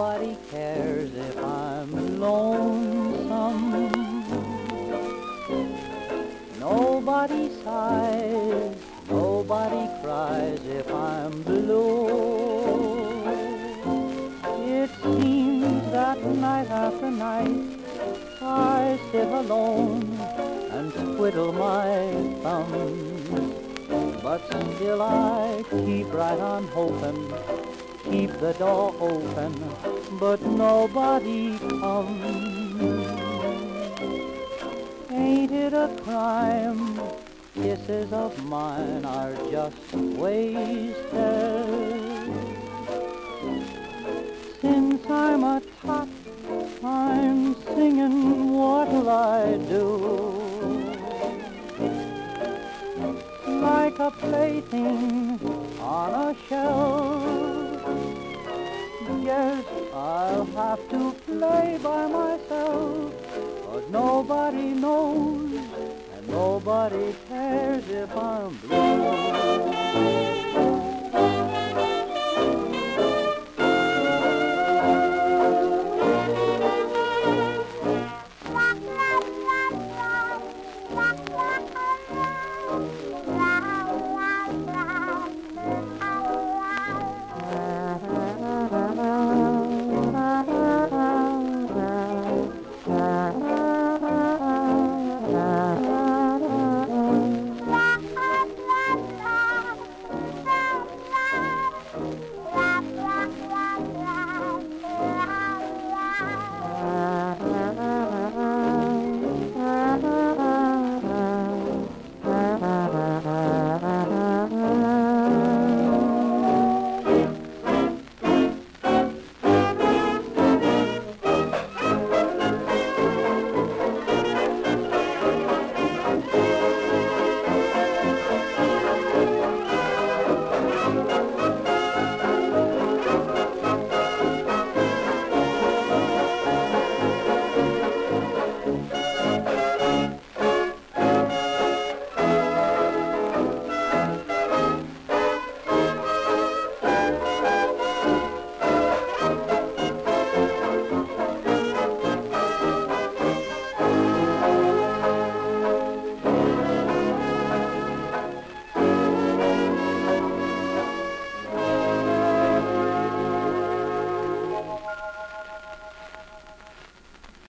Nobody cares if I'm lonesome. Nobody sighs, nobody cries if I'm blue. It seems that night after night I sit alone and twiddle my thumbs, but still I keep right on hoping, keep the door open, but nobody comes. Ain't it a crime? Kisses of mine are just wasted. Since I'm a tot, I'm singing, what'll I do? Like a plaything on a shelf, yes, I'll have to play by myself. But nobody knows and nobody cares if I'm blue.